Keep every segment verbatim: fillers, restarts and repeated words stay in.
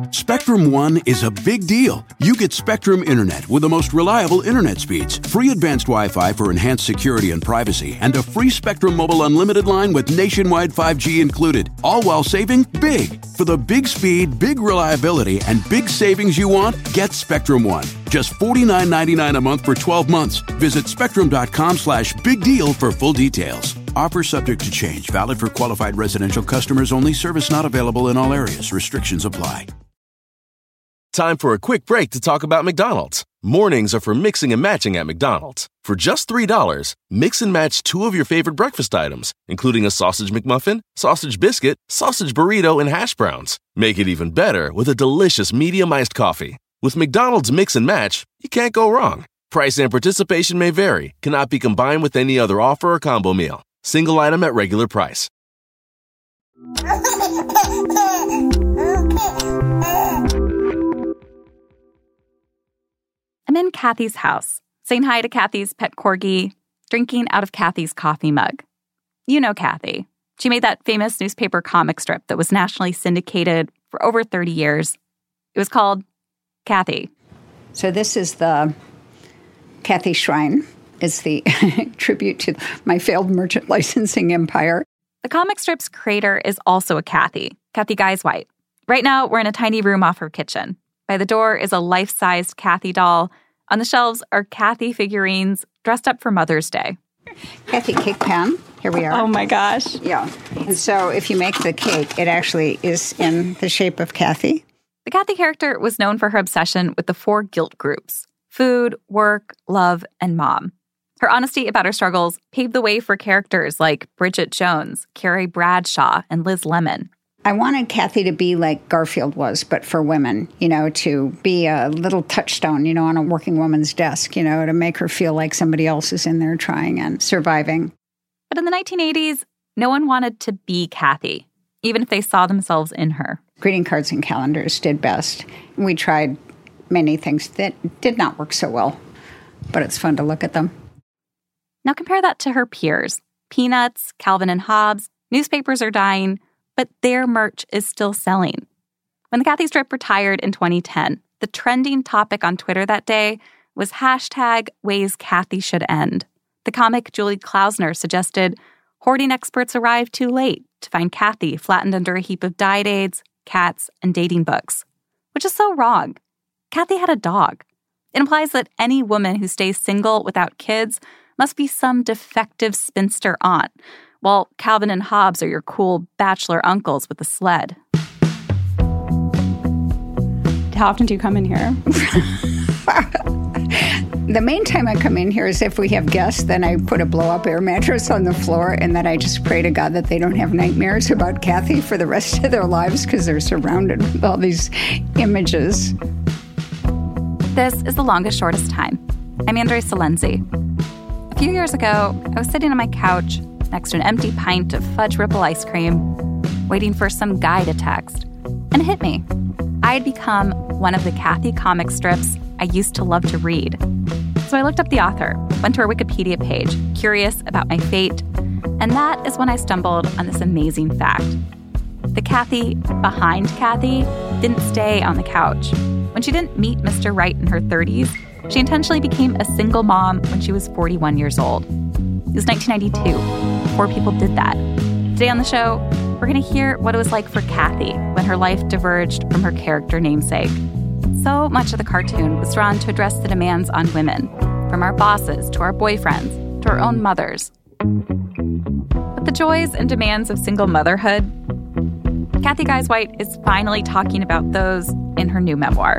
Spectrum One is a big deal. You get Spectrum Internet with the most reliable internet speeds, free advanced Wi-Fi for enhanced security and privacy, and a free Spectrum Mobile Unlimited line with nationwide five G included, all while saving big. For the big speed, big reliability, and big savings you want, get Spectrum One. Just forty-nine ninety-nine a month for twelve months. Visit spectrum.com slash big deal for full details. Offer subject to change. Valid for qualified residential customers only. Service not available in all areas. Restrictions apply. Time for a quick break to talk about McDonald's. Mornings are for mixing and matching at McDonald's. For just three dollars, mix and match two of your favorite breakfast items, including a sausage McMuffin, sausage biscuit, sausage burrito, and hash browns. Make it even better with a delicious medium iced coffee. With McDonald's Mix and Match, you can't go wrong. Price and participation may vary. Cannot be combined with any other offer or combo meal. Single item at regular price. I'm in Kathy's house, saying hi to Kathy's pet corgi, drinking out of Kathy's coffee mug. You know Kathy. She made that famous newspaper comic strip that was nationally syndicated for over thirty years. It was called Kathy. So this is the Kathy Shrine. It's the tribute to my failed merchant licensing empire. The comic strip's creator is also a Kathy, Kathy Guys-White. Right now, we're in a tiny room off her kitchen. By the door is a life-sized Kathy doll. On the shelves are Kathy figurines dressed up for Mother's Day. Kathy cake pan. Here we are. Oh, my gosh. Yeah. And so if you make the cake, it actually is in the shape of Kathy. The Kathy character was known for her obsession with the four guilt groups: food, work, love, and mom. Her honesty about her struggles paved the way for characters like Bridget Jones, Carrie Bradshaw, and Liz Lemon. I wanted Kathy to be like Garfield was, but for women, you know, to be a little touchstone, you know, on a working woman's desk, you know, to make her feel like somebody else is in there trying and surviving. But in the nineteen eighties, no one wanted to be Kathy, even if they saw themselves in her. Greeting cards and calendars did best. We tried many things that did not work so well, but it's fun to look at them. Now compare that to her peers. Peanuts, Calvin and Hobbes, newspapers are dying, but their merch is still selling. When the Kathy strip retired in twenty ten, the trending topic on Twitter that day was hashtag ways Kathy should end. The comic Julie Klausner suggested hoarding experts arrived too late to find Kathy flattened under a heap of Diet Aids, cats, and dating books, which is so wrong. Kathy had a dog. It implies that any woman who stays single without kids must be some defective spinster aunt, while Calvin and Hobbes are your cool bachelor uncles with a sled. How often do you come in here? The main time I come in here is if we have guests, then I put a blow-up air mattress on the floor, and then I just pray to God that they don't have nightmares about Kathy for the rest of their lives because they're surrounded with all these images. This is The Longest Shortest Time. I'm Andrea Silenzi. A few years ago, I was sitting on my couch next to an empty pint of fudge ripple ice cream, waiting for some guy to text. And it hit me. I had become one of the Kathy comic strips I used to love to read. So I looked up the author, went to her Wikipedia page, curious about my fate, and that is when I stumbled on this amazing fact. The Kathy behind Kathy didn't stay on the couch. When she didn't meet Mister Right in her thirties, she intentionally became a single mom when she was forty-one years old. It was nineteen ninety-two. Four people did that. Today on the show, we're going to hear what it was like for Kathy when her life diverged from her character namesake. So much of the cartoon was drawn to address the demands on women, from our bosses to our boyfriends to our own mothers. But the joys and demands of single motherhood, Kathy Guys-White is finally talking about those in her new memoir.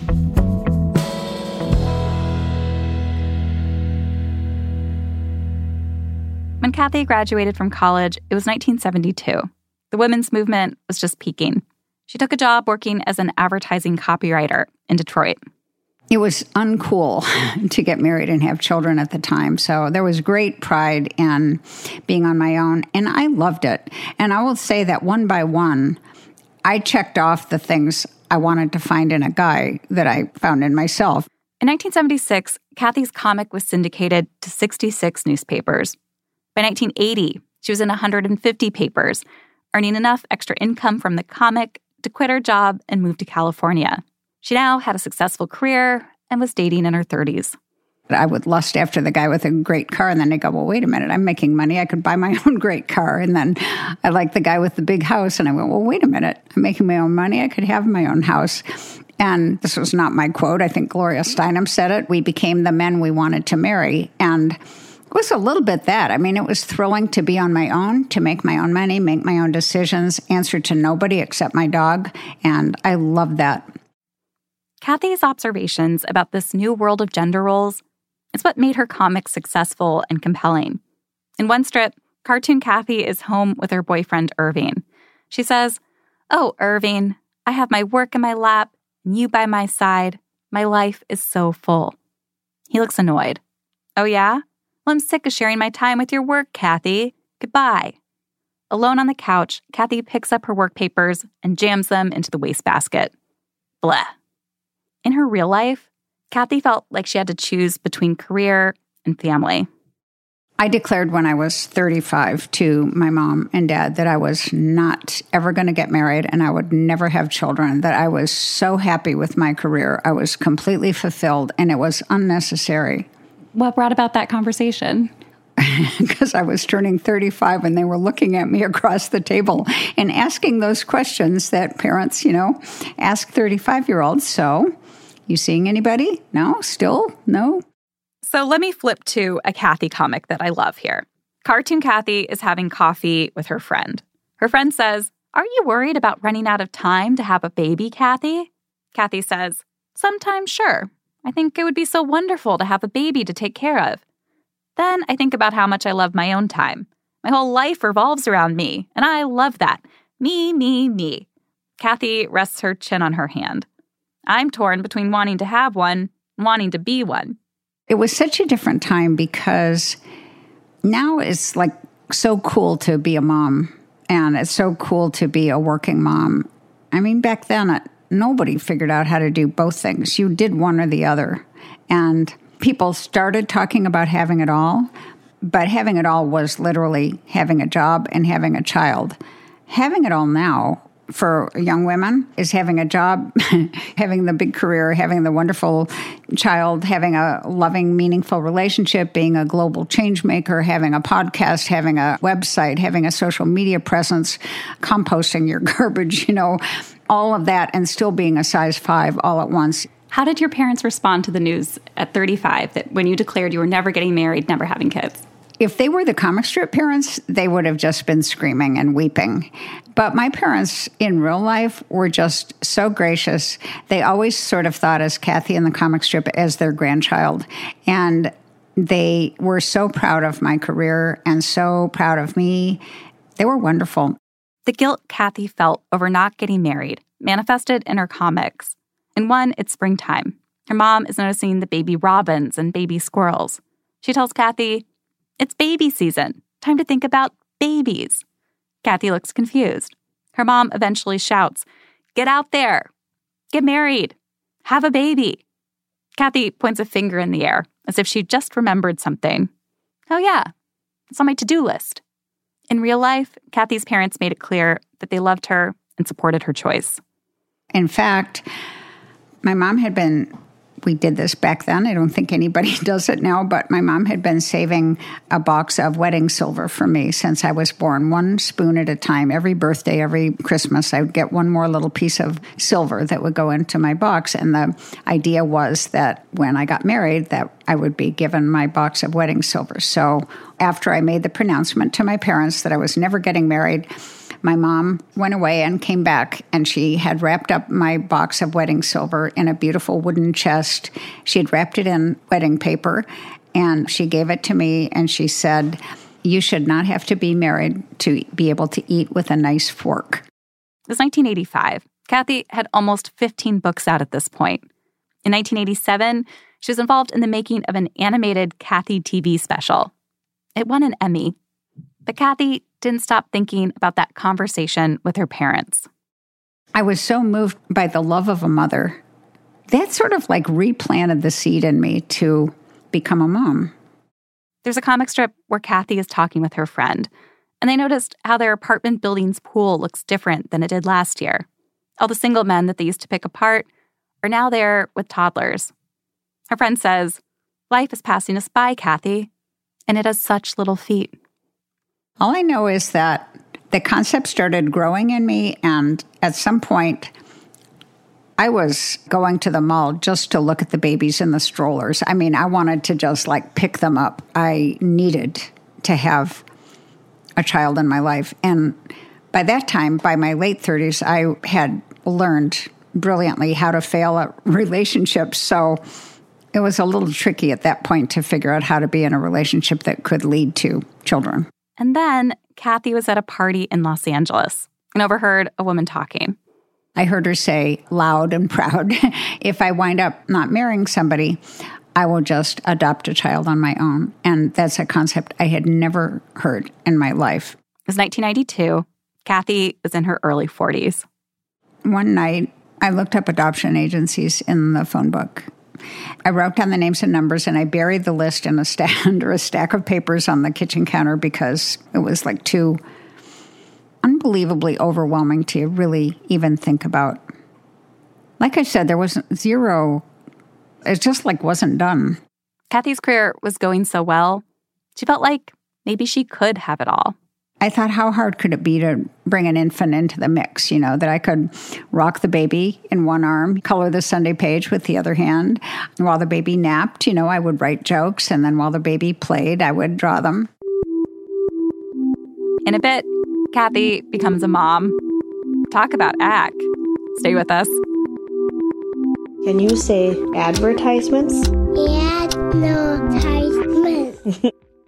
When Kathy graduated from college, it was nineteen seventy-two. The women's movement was just peaking. She took a job working as an advertising copywriter in Detroit. It was uncool to get married and have children at the time, so there was great pride in being on my own, and I loved it. And I will say that one by one, I checked off the things I wanted to find in a guy that I found in myself. In nineteen seventy-six, Kathy's comic was syndicated to sixty-six newspapers. By nineteen eighty, she was in one hundred fifty papers, earning enough extra income from the comic to quit her job and move to California. She now had a successful career and was dating in her thirties. I would lust after the guy with a great car, and then I go, well, wait a minute, I'm making money. I could buy my own great car. And then I like the guy with the big house, and I went, well, wait a minute, I'm making my own money. I could have my own house. And this was not my quote. I think Gloria Steinem said it. We became the men we wanted to marry. And it was a little bit that. I mean, it was thrilling to be on my own, to make my own money, make my own decisions, answer to nobody except my dog. And I loved that. Kathy's observations about this new world of gender roles is what made her comics successful and compelling. In one strip, Cartoon Kathy is home with her boyfriend, Irving. She says, "Oh, Irving, I have my work in my lap, and you by my side. My life is so full." He looks annoyed. "Oh, yeah? Well, I'm sick of sharing my time with your work, Kathy. Goodbye." Alone on the couch, Kathy picks up her work papers and jams them into the wastebasket. Blah. In her real life, Kathy felt like she had to choose between career and family. I declared when I was thirty-five to my mom and dad that I was not ever going to get married and I would never have children, that I was so happy with my career. I was completely fulfilled, and it was unnecessary. What brought about that conversation? Because I was turning thirty-five and they were looking at me across the table and asking those questions that parents, you know, ask thirty-five-year-olds. So, you seeing anybody? No? Still? No? So let me flip to a Kathy comic that I love here. Cartoon Kathy is having coffee with her friend. Her friend says, "Are you worried about running out of time to have a baby, Kathy?" Kathy says, "Sometimes, sure. I think it would be so wonderful to have a baby to take care of. Then I think about how much I love my own time. My whole life revolves around me, and I love that. Me, me, me." Kathy rests her chin on her hand. "I'm torn between wanting to have one and wanting to be one." It was such a different time because now it's like so cool to be a mom, and it's so cool to be a working mom. I mean, back then, it, nobody figured out how to do both things. You did one or the other. And people started talking about having it all, but having it all was literally having a job and having a child. Having it all now for young women is having a job, having the big career, having the wonderful child, having a loving, meaningful relationship, being a global change maker, having a podcast, having a website, having a social media presence, composting your garbage, you know, all of that, and still being a size five all at once. How did your parents respond to the news at thirty-five that when you declared you were never getting married, never having kids? If they were the comic strip parents, they would have just been screaming and weeping. But my parents in real life were just so gracious. They always sort of thought as Kathy in the comic strip as their grandchild. And they were so proud of my career and so proud of me. They were wonderful. The guilt Kathy felt over not getting married manifested in her comics. In one, it's springtime. Her mom is noticing the baby robins and baby squirrels. She tells Kathy, "It's baby season. Time to think about babies." Kathy looks confused. Her mom eventually shouts, "Get out there. Get married. Have a baby." Kathy points a finger in the air as if she just remembered something. "Oh yeah, it's on my to-do list." In real life, Kathy's parents made it clear that they loved her and supported her choice. In fact, my mom had been, we did this back then, I don't think anybody does it now, but my mom had been saving a box of wedding silver for me since I was born, one spoon at a time. Every birthday, every Christmas, I would get one more little piece of silver that would go into my box. And the idea was that when I got married, that I would be given my box of wedding silver. So after I made the pronouncement to my parents that I was never getting married, my mom went away and came back, and she had wrapped up my box of wedding silver in a beautiful wooden chest. She had wrapped it in wedding paper, and she gave it to me, and she said, "You should not have to be married to be able to eat with a nice fork." It was nineteen eighty-five. Kathy had almost fifteen books out at this point. In nineteen eighty-seven, she was involved in the making of an animated Kathy T V special. It won an Emmy. But Kathy didn't stop thinking about that conversation with her parents. I was so moved by the love of a mother. That sort of like replanted the seed in me to become a mom. There's a comic strip where Kathy is talking with her friend, and they noticed how their apartment building's pool looks different than it did last year. All the single men that they used to pick apart are now there with toddlers. Her friend says, life is passing us by, Kathy, and it has such little feet. All I know is that the concept started growing in me, and at some point, I was going to the mall just to look at the babies in the strollers. I mean, I wanted to just like pick them up. I needed to have a child in my life. And by that time, by my late thirties, I had learned brilliantly how to fail at relationships. So it was a little tricky at that point to figure out how to be in a relationship that could lead to children. And then Kathy was at a party in Los Angeles and overheard a woman talking. I heard her say loud and proud, if I wind up not marrying somebody, I will just adopt a child on my own. And that's a concept I had never heard in my life. It was nineteen ninety-two. Kathy was in her early forties. One night, I looked up adoption agencies in the phone book. I wrote down the names and numbers, and I buried the list in a stack under a stack of papers on the kitchen counter because it was like too unbelievably overwhelming to really even think about. Like I said, there was zero, it just like wasn't done. Kathy's career was going so well, she felt like maybe she could have it all. I thought, how hard could it be to bring an infant into the mix, you know, that I could rock the baby in one arm, color the Sunday page with the other hand. And while the baby napped, you know, I would write jokes, and then while the baby played, I would draw them. In a bit, Kathy becomes a mom. Talk about act. Stay with us. Can you say advertisements? Advertisements.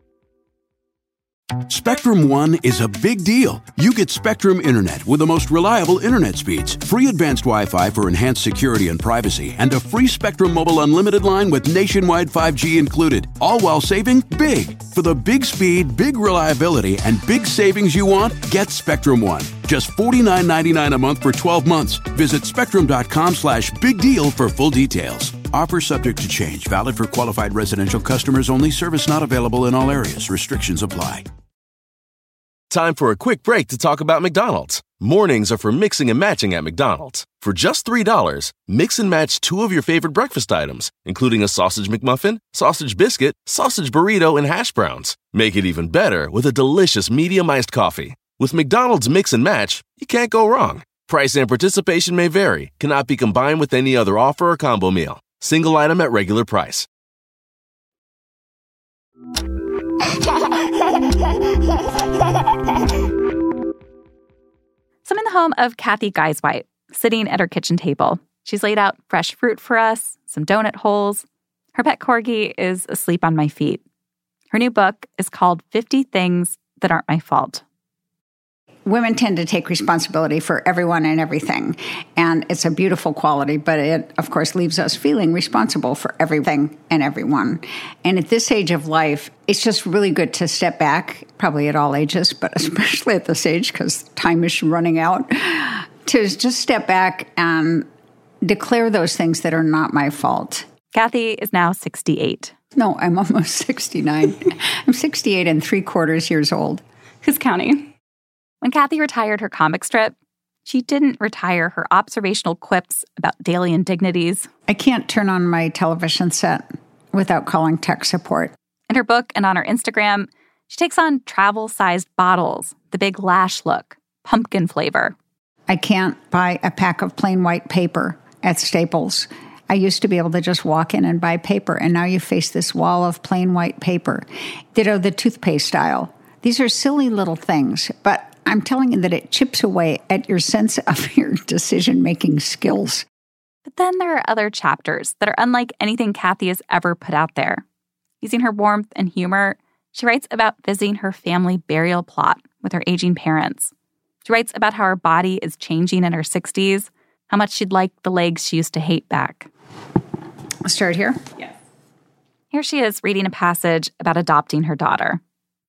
Spectrum One is a big deal. You get Spectrum Internet with the most reliable internet speeds, free advanced Wi-Fi for enhanced security and privacy, and a free Spectrum Mobile Unlimited line with nationwide five G included, all while saving big. For the big speed, big reliability, and big savings you want, get Spectrum One. Just forty-nine ninety-nine a month for twelve months. Visit spectrum.com slash big deal for full details. Offer subject to change. Valid for qualified residential customers only. Service not available in all areas. Restrictions apply. Time for a quick break to talk about McDonald's. Mornings are for mixing and matching at McDonald's. For just three dollars, mix and match two of your favorite breakfast items, including a sausage McMuffin, sausage biscuit, sausage burrito, and hash browns. Make it even better with a delicious medium iced coffee. With McDonald's Mix and Match, you can't go wrong. Price and participation may vary. Cannot be combined with any other offer or combo meal. Single item at regular price. So I'm in the home of Kathy Geisweit, sitting at her kitchen table. She's laid out fresh fruit for us, some donut holes. Her pet corgi is asleep on my feet. Her new book is called fifty Things That Aren't My Fault. Women tend to take responsibility for everyone and everything, and it's a beautiful quality, but it, of course, leaves us feeling responsible for everything and everyone. And at this age of life, it's just really good to step back, probably at all ages, but especially at this age because time is running out, to just step back and declare those things that are not my fault. Kathy is now sixty-eight. No, I'm almost sixty-nine. I'm sixty-eight and three quarters years old. Who's counting? When Kathy retired her comic strip, she didn't retire her observational quips about daily indignities. I can't turn on my television set without calling tech support. In her book and on her Instagram, she takes on travel-sized bottles, the big lash look, pumpkin flavor. I can't buy a pack of plain white paper at Staples. I used to be able to just walk in and buy paper, and now you face this wall of plain white paper. Ditto the toothpaste style. These are silly little things, but I'm telling you that it chips away at your sense of your decision-making skills. But then there are other chapters that are unlike anything Kathy has ever put out there. Using her warmth and humor, she writes about visiting her family burial plot with her aging parents. She writes about how her body is changing in her sixties, how much she'd like the legs she used to hate back. I'll start here. Yes. Here she is reading a passage about adopting her daughter.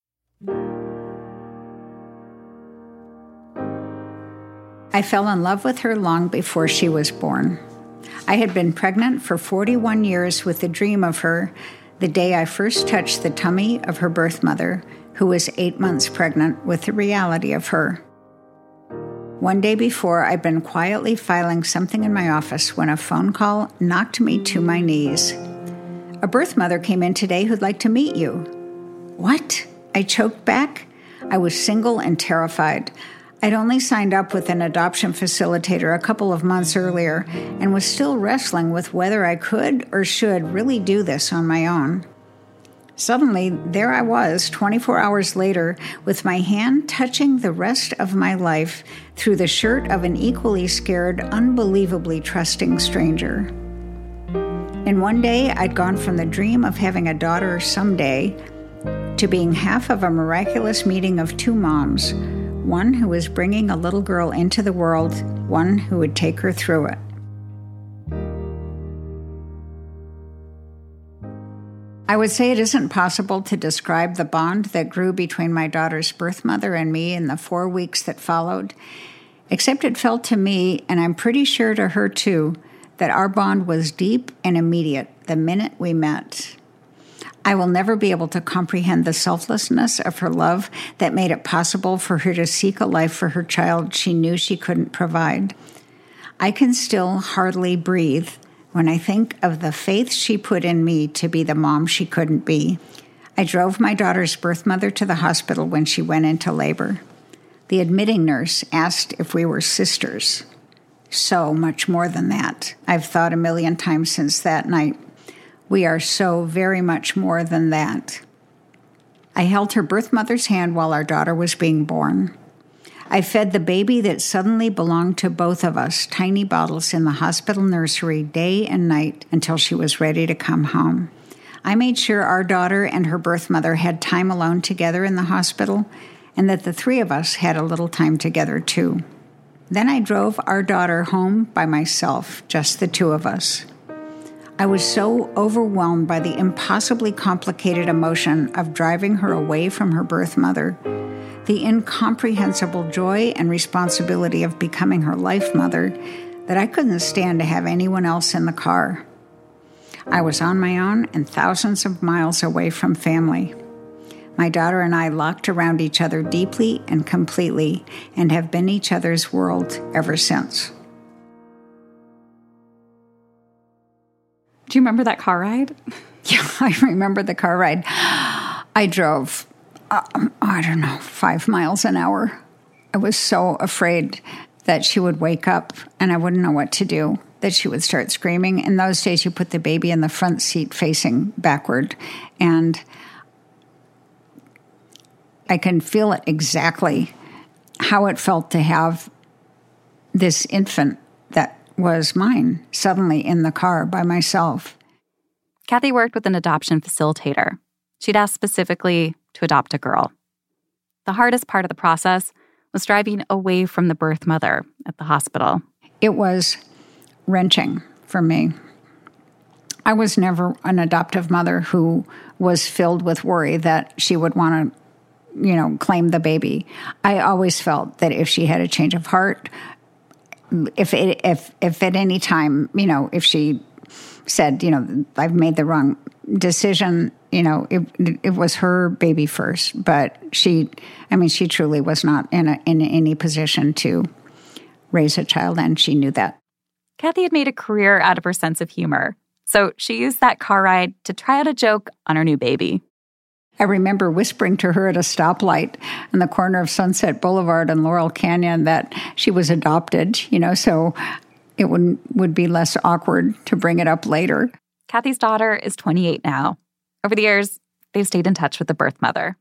I fell in love with her long before she was born. I had been pregnant for forty-one years with the dream of her the day I first touched the tummy of her birth mother, who was eight months pregnant with the reality of her. One day before, I'd been quietly filing something in my office when a phone call knocked me to my knees. A birth mother came in today who'd like to meet you. What? I choked back. I was single and terrified. I'd only signed up with an adoption facilitator a couple of months earlier and was still wrestling with whether I could or should really do this on my own. Suddenly, there I was, twenty-four hours later, with my hand touching the rest of my life through the shirt of an equally scared, unbelievably trusting stranger. In one day, I'd gone from the dream of having a daughter someday to being half of a miraculous meeting of two moms, one who was bringing a little girl into the world, one who would take her through it. I would say it isn't possible to describe the bond that grew between my daughter's birth mother and me in the four weeks that followed, except it felt to me, and I'm pretty sure to her too, that our bond was deep and immediate the minute we met. I will never be able to comprehend the selflessness of her love that made it possible for her to seek a life for her child she knew she couldn't provide. I can still hardly breathe when I think of the faith she put in me to be the mom she couldn't be. I drove my daughter's birth mother to the hospital when she went into labor. The admitting nurse asked if we were sisters. So much more than that. I've thought a million times since that night. We are so very much more than that. I held her birth mother's hand while our daughter was being born. I fed the baby that suddenly belonged to both of us tiny bottles in the hospital nursery day and night until she was ready to come home. I made sure our daughter and her birth mother had time alone together in the hospital and that the three of us had a little time together too. Then I drove our daughter home by myself, just the two of us. I was so overwhelmed by the impossibly complicated emotion of driving her away from her birth mother, the incomprehensible joy and responsibility of becoming her life mother, that I couldn't stand to have anyone else in the car. I was on my own and thousands of miles away from family. My daughter and I locked around each other deeply and completely and have been each other's world ever since. Do you remember that car ride? Yeah, I remember the car ride. I drove, um, I don't know, five miles an hour. I was so afraid that she would wake up and I wouldn't know what to do, that she would start screaming. In those days, you put the baby in the front seat facing backward, and I can feel it exactly how it felt to have this infant that was mine suddenly in the car by myself. Kathy worked with an adoption facilitator. She'd asked specifically to adopt a girl. The hardest part of the process was driving away from the birth mother at the hospital. It was wrenching for me. I was never an adoptive mother who was filled with worry that she would want to, you know, claim the baby. I always felt that if she had a change of heart, if it, if if at any time, you know, if she said, you know, I've made the wrong decision, you know, it it was her baby first. But she, I mean, she truly was not in a, in any position to raise a child, and she knew that. Kathy had made a career out of her sense of humor, so she used that car ride to try out a joke on her new baby. I remember whispering to her at a stoplight in the corner of Sunset Boulevard and Laurel Canyon that she was adopted, you know, so it would, would be less awkward to bring it up later. Kathy's daughter is twenty-eight now. Over the years, they've stayed in touch with the birth mother.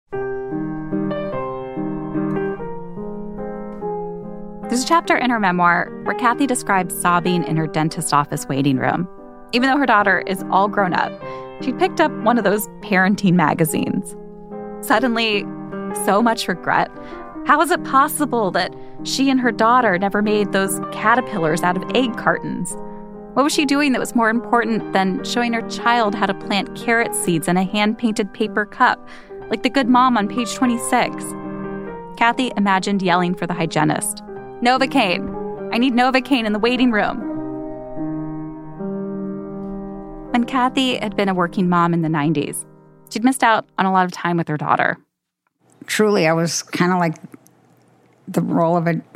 There's a chapter in her memoir where Kathy describes sobbing in her dentist office waiting room. Even though her daughter is all grown up, she picked up one of those parenting magazines. Suddenly, so much regret. How is it possible that she and her daughter never made those caterpillars out of egg cartons? What was she doing that was more important than showing her child how to plant carrot seeds in a hand-painted paper cup, like the good mom on page twenty-six? Kathy imagined yelling for the hygienist, "Novocaine! I need Novocaine in the waiting room." When Kathy had been a working mom in the nineties, she'd missed out on a lot of time with her daughter. Truly, I was kind of like the role of a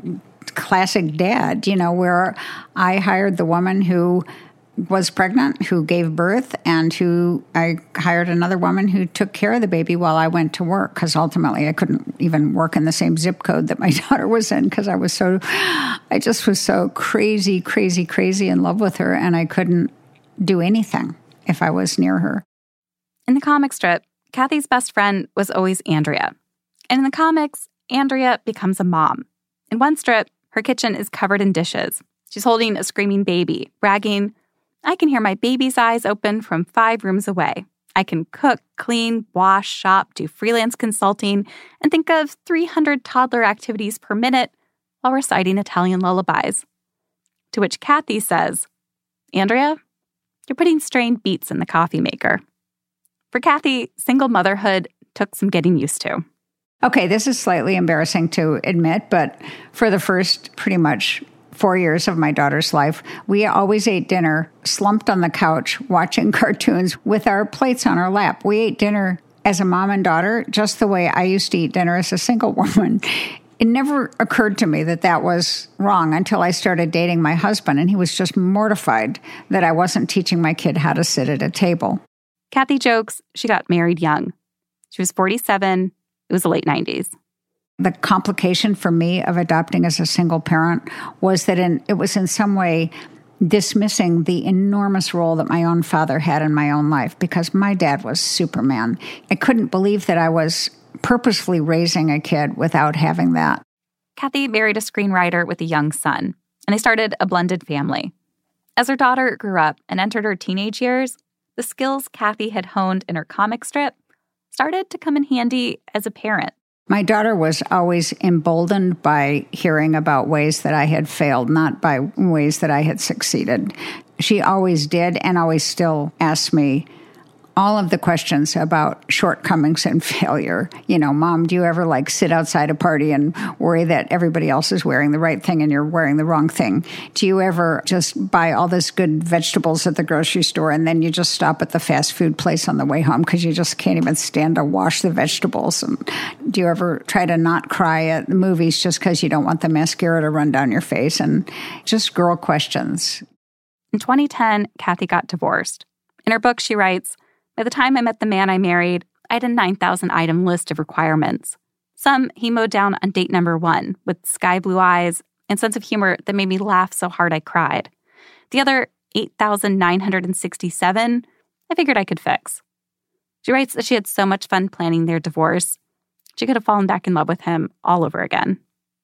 classic dad, you know, where I hired the woman who was pregnant, who gave birth, and who I hired another woman who took care of the baby while I went to work, because ultimately I couldn't even work in the same zip code that my daughter was in, because I was so, I just was so crazy, crazy, crazy in love with her, and I couldn't do anything if I was near her. In the comic strip, Kathy's best friend was always Andrea. And in the comics, Andrea becomes a mom. In one strip, her kitchen is covered in dishes. She's holding a screaming baby, bragging, "I can hear my baby's eyes open from five rooms away. I can cook, clean, wash, shop, do freelance consulting, and think of three hundred toddler activities per minute while reciting Italian lullabies." To which Kathy says, "Andrea, you're putting strained beats in the coffee maker." For Kathy, single motherhood took some getting used to. Okay, this is slightly embarrassing to admit, but for the first pretty much four years of my daughter's life, we always ate dinner slumped on the couch watching cartoons with our plates on our lap. We ate dinner as a mom and daughter just the way I used to eat dinner as a single woman. It never occurred to me that that was wrong until I started dating my husband, and he was just mortified that I wasn't teaching my kid how to sit at a table. Kathy jokes she got married young. She was forty-seven. It was the late nineties. The complication for me of adopting as a single parent was that in, it was in some way dismissing the enormous role that my own father had in my own life, because my dad was Superman. I couldn't believe that I was purposefully raising a kid without having that. Kathy married a screenwriter with a young son, and they started a blended family. As her daughter grew up and entered her teenage years, the skills Kathy had honed in her comic strip started to come in handy as a parent. My daughter was always emboldened by hearing about ways that I had failed, not by ways that I had succeeded. She always did, and always still asks me all of the questions about shortcomings and failure. You know, Mom, do you ever like sit outside a party and worry that everybody else is wearing the right thing and you're wearing the wrong thing? Do you ever just buy all this good vegetables at the grocery store and then you just stop at the fast food place on the way home because you just can't even stand to wash the vegetables? And do you ever try to not cry at the movies just because you don't want the mascara to run down your face? And just girl questions. In twenty ten, Kathy got divorced. In her book, she writes, "By the time I met the man I married, I had a nine thousand item list of requirements. Some he mowed down on date number one with sky blue eyes and sense of humor that made me laugh so hard I cried. The other eight thousand nine hundred sixty-seven, I figured I could fix." She writes that she had so much fun planning their divorce, she could have fallen back in love with him all over again.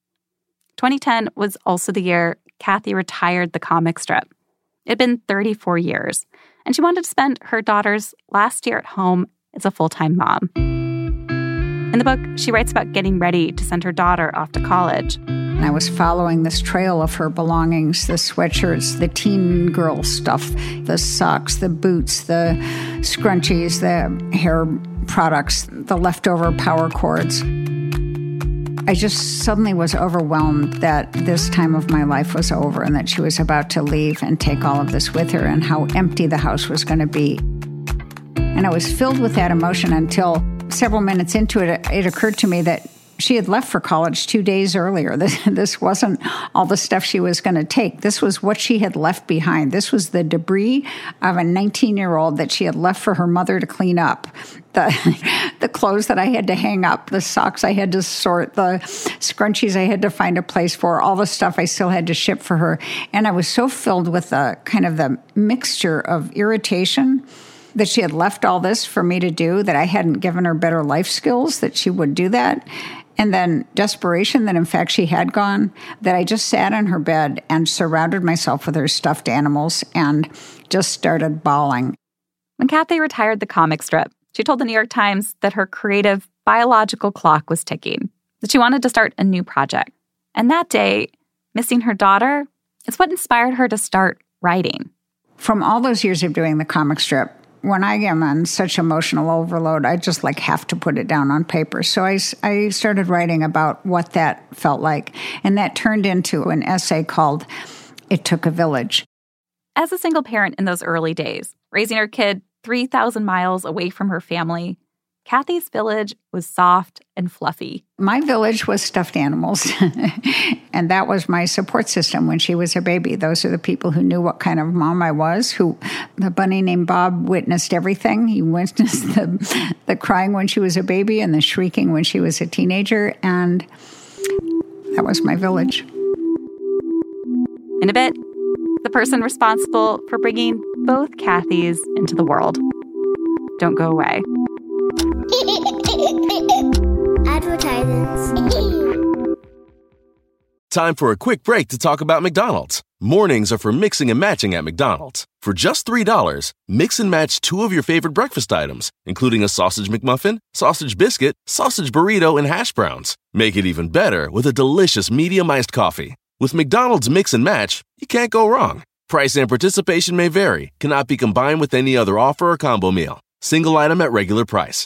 twenty ten was also the year Kathy retired the comic strip. It had been thirty-four years, and she wanted to spend her daughter's last year at home as a full-time mom. In the book, she writes about getting ready to send her daughter off to college. And I was following this trail of her belongings, the sweatshirts, the teen girl stuff, the socks, the boots, the scrunchies, the hair products, the leftover power cords. I just suddenly was overwhelmed that this time of my life was over and that she was about to leave and take all of this with her, and how empty the house was going to be. And I was filled with that emotion until several minutes into it, it occurred to me that she had left for college two days earlier. This, this wasn't all the stuff she was going to take. This was what she had left behind. This was the debris of a nineteen-year-old that she had left for her mother to clean up. The, the clothes that I had to hang up, the socks I had to sort, the scrunchies I had to find a place for, all the stuff I still had to ship for her. And I was so filled with the kind of the mixture of irritation that she had left all this for me to do, that I hadn't given her better life skills, that she would do that. And then desperation that, in fact, she had gone, that I just sat in her bed and surrounded myself with her stuffed animals and just started bawling. When Kathy retired the comic strip, she told the New York Times that her creative biological clock was ticking, that she wanted to start a new project. And that day, missing her daughter is what inspired her to start writing. From all those years of doing the comic strip, when I am on such emotional overload, I just like have to put it down on paper. So I, I started writing about what that felt like. And that turned into an essay called It Took a Village. As a single parent in those early days, raising her kid three thousand miles away from her family, Kathy's village was soft and fluffy. My village was stuffed animals, and that was my support system when she was a baby. Those are the people who knew what kind of mom I was, who the bunny named Bob witnessed everything. He witnessed the, the crying when she was a baby and the shrieking when she was a teenager, and that was my village. In a bit, the person responsible for bringing both Kathys into the world. Don't go away. Advertisements. Time for a quick break to talk about McDonald's. Mornings are for mixing and matching at McDonald's. For just three dollars, mix and match two of your favorite breakfast items, including a sausage McMuffin, sausage biscuit, sausage burrito, and hash browns. Make it even better with a delicious medium iced coffee. With McDonald's Mix and Match, you can't go wrong. Price and participation may vary, cannot be combined with any other offer or combo meal. Single item at regular price.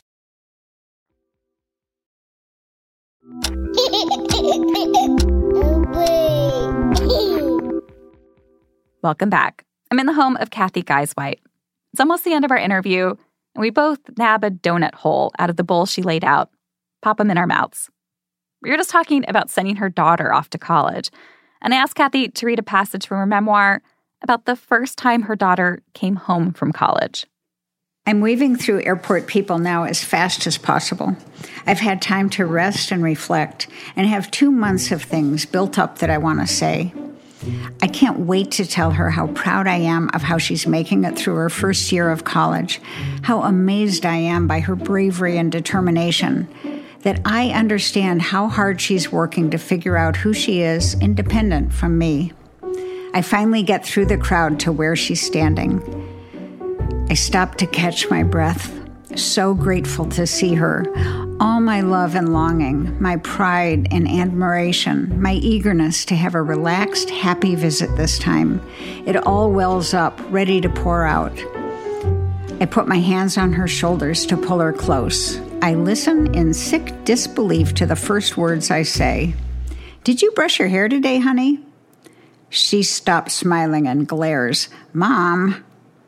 Welcome back. I'm in the home of Kathy Guisewite. It's almost the end of our interview, and we both nab a donut hole out of the bowl she laid out, pop them in our mouths. We were just talking about sending her daughter off to college, and I asked Kathy to read a passage from her memoir about the first time her daughter came home from college. I'm weaving through airport people now as fast as possible. I've had time to rest and reflect and have two months of things built up that I want to say. I can't wait to tell her how proud I am of how she's making it through her first year of college, how amazed I am by her bravery and determination, that I understand how hard she's working to figure out who she is, independent from me. I finally get through the crowd to where she's standing. I stop to catch my breath, so grateful to see her. All my love and longing, my pride and admiration, my eagerness to have a relaxed, happy visit this time. It all wells up, ready to pour out. I put my hands on her shoulders to pull her close. I listen in sick disbelief to the first words I say. "Did you brush your hair today, honey?" She stops smiling and glares. "Mom."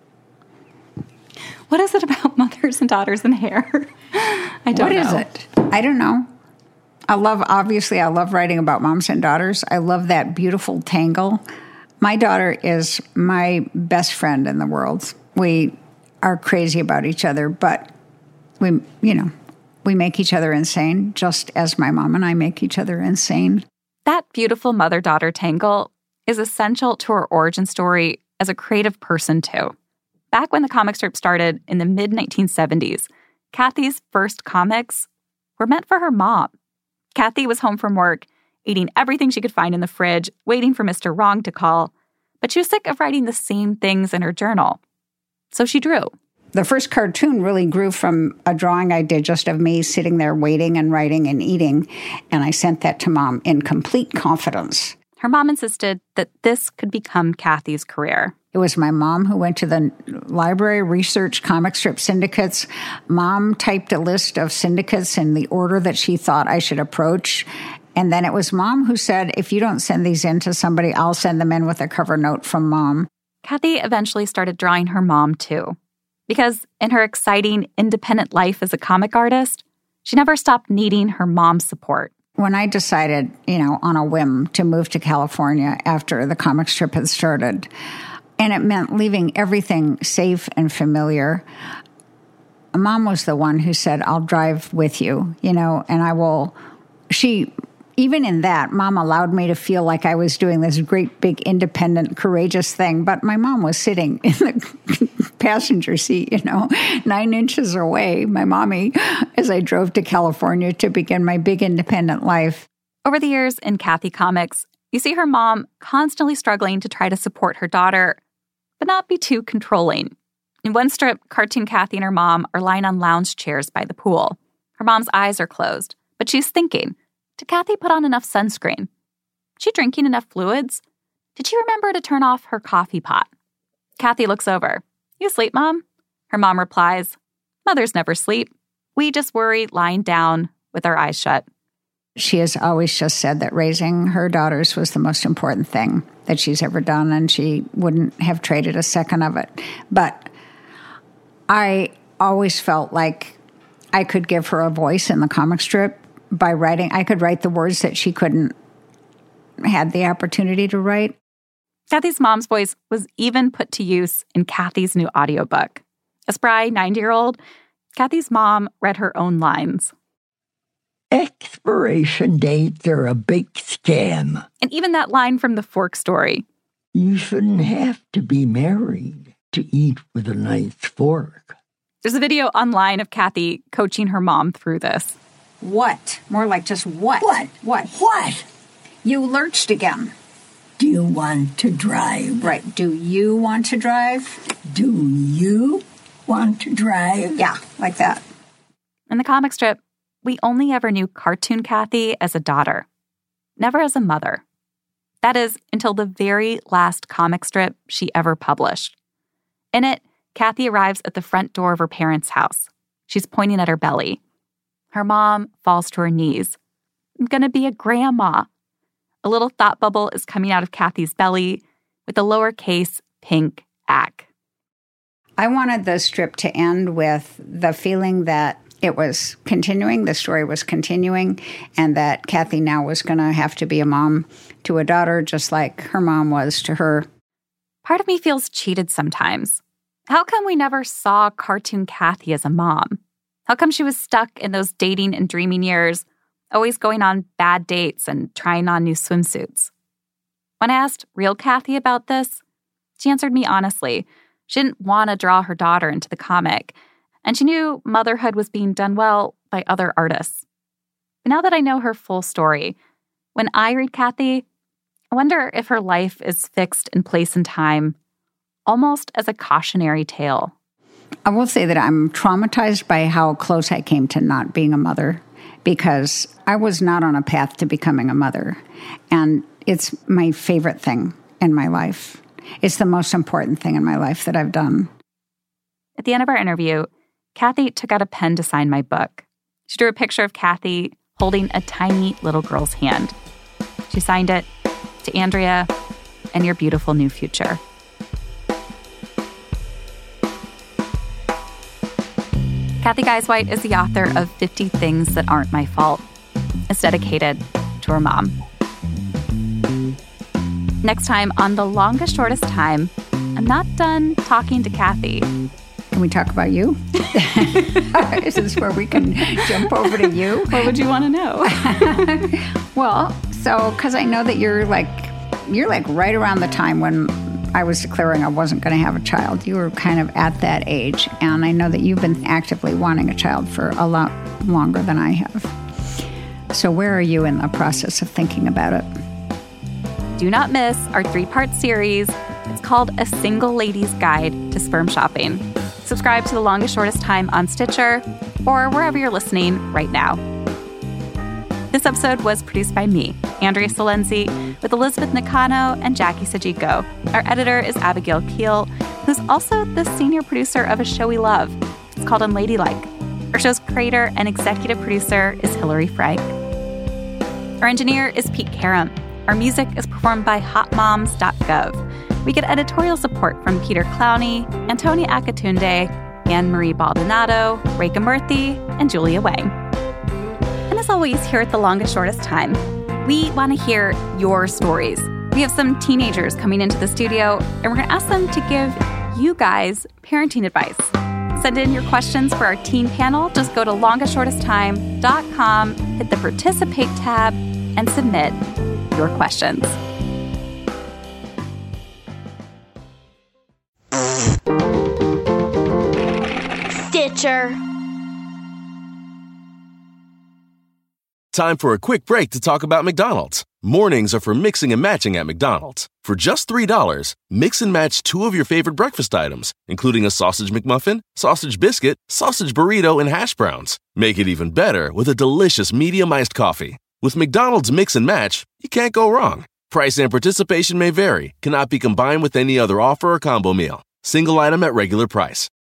What is it about mothers and daughters and hair? I don't what know. What is it? I don't know. I love, obviously, I love writing about moms and daughters. I love that beautiful tangle. My daughter is my best friend in the world. We are crazy about each other, but we, you know, we make each other insane, just as my mom and I make each other insane. That beautiful mother-daughter tangle is essential to her origin story as a creative person, too. Back when the comic strip started in the mid nineteen seventies, Kathy's first comics were meant for her mom. Kathy was home from work, eating everything she could find in the fridge, waiting for Mister Wrong to call, but she was sick of writing the same things in her journal. So she drew. The first cartoon really grew from a drawing I did just of me sitting there waiting and writing and eating, and I sent that to Mom in complete confidence. Her mom insisted that this could become Kathy's career. It was my mom who went to the library, researched comic strip syndicates. Mom typed a list of syndicates in the order that she thought I should approach. And then it was Mom who said, if you don't send these in to somebody, I'll send them in with a cover note from Mom. Kathy eventually started drawing her mom, too. Because in her exciting, independent life as a comic artist, she never stopped needing her mom's support. When I decided, you know, on a whim to move to California after the comic strip had started, and it meant leaving everything safe and familiar, Mom was the one who said, I'll drive with you, you know, and I will, she, even in that, Mom allowed me to feel like I was doing this great, big, independent, courageous thing, but my mom was sitting in the passenger seat, you know, nine inches away, my mommy, as I drove to California to begin my big independent life. Over the years in Kathy Comics, you see her mom constantly struggling to try to support her daughter, but not be too controlling. In one strip, cartoon Kathy and her mom are lying on lounge chairs by the pool. Her mom's eyes are closed, but she's thinking, did Kathy put on enough sunscreen? She drinking enough fluids? Did she remember to turn off her coffee pot? Kathy looks over. You asleep, Mom? Her mom replies, Mothers never sleep. We just worry lying down with our eyes shut. She has always just said that raising her daughters was the most important thing that she's ever done, and she wouldn't have traded a second of it. But I always felt like I could give her a voice in the comic strip by writing. I could write the words that she couldn't had the opportunity to write. Kathy's mom's voice was even put to use in Kathy's new audiobook. A spry ninety-year-old, Kathy's mom read her own lines. Expiration dates are a big scam. And even that line from the fork story. You shouldn't have to be married to eat with a nice fork. There's a video online of Kathy coaching her mom through this. What? More like just what? What? What? What? You lurched again. Do you want to drive? Right. Do you want to drive? Do you want to drive? Yeah, like that. In the comic strip, we only ever knew cartoon Kathy as a daughter, never as a mother. That is, until the very last comic strip she ever published. In it, Kathy arrives at the front door of her parents' house. She's pointing at her belly. Her mom falls to her knees. I'm gonna be a grandma. A little thought bubble is coming out of Kathy's belly with a lowercase pink ack. I wanted the strip to end with the feeling that it was continuing, the story was continuing, and that Kathy now was going to have to be a mom to a daughter just like her mom was to her. Part of me feels cheated sometimes. How come we never saw cartoon Kathy as a mom? How come she was stuck in those dating and dreaming years, always going on bad dates and trying on new swimsuits? When I asked real Kathy about this, she answered me honestly. She didn't want to draw her daughter into the comic, and she knew motherhood was being done well by other artists. But now that I know her full story, when I read Kathy, I wonder if her life is fixed in place and time, almost as a cautionary tale. I will say that I'm traumatized by how close I came to not being a mother, because I was not on a path to becoming a mother. And it's my favorite thing in my life. It's the most important thing in my life that I've done. At the end of our interview, Kathy took out a pen to sign my book. She drew a picture of Kathy holding a tiny little girl's hand. She signed it to Andrea and your beautiful new future. Kathy Guisewite is the author of fifty Things That Aren't My Fault. It's dedicated to her mom. Next time on The Longest Shortest Time, I'm not done talking to Kathy. Can we talk about you? Is this where we can jump over to you? What would you want to know? Well, so because I know that you're like you're like right around the time when I was declaring I wasn't going to have a child. You were kind of at that age, and I know that you've been actively wanting a child for a lot longer than I have. So where are you in the process of thinking about it? Do not miss our three-part series. It's called A Single Lady's Guide to Sperm Shopping. Subscribe to The Longest Shortest Time on Stitcher or wherever you're listening right now. This episode was produced by me, Andrea Silenzi, with Elizabeth Nakano and Jackie Sajiko. Our editor is Abigail Keel, who's also the senior producer of a show we love. It's called Unladylike. Our show's creator and executive producer is Hillary Frank. Our engineer is Pete Karam. Our music is performed by hot moms dot gov. We get editorial support from Peter Clowney, Antonia Akatunde, Anne-Marie Baldonado, Reka Murthy, and Julia Wang. And as always, here at The Longest Shortest Time, we want to hear your stories. We have some teenagers coming into the studio, and we're going to ask them to give you guys parenting advice. Send in your questions for our teen panel. Just go to longest shortest time dot com, hit the Participate tab, and submit your questions. Stitcher. Time for a quick break to talk about McDonald's. Mornings are for mixing and matching at McDonald's. For just three dollars, mix and match two of your favorite breakfast items, including a sausage McMuffin, sausage biscuit, sausage burrito, and hash browns. Make it even better with a delicious medium iced coffee. With McDonald's Mix and Match, you can't go wrong. Price and participation may vary, cannot be combined with any other offer or combo meal. Single item at regular price.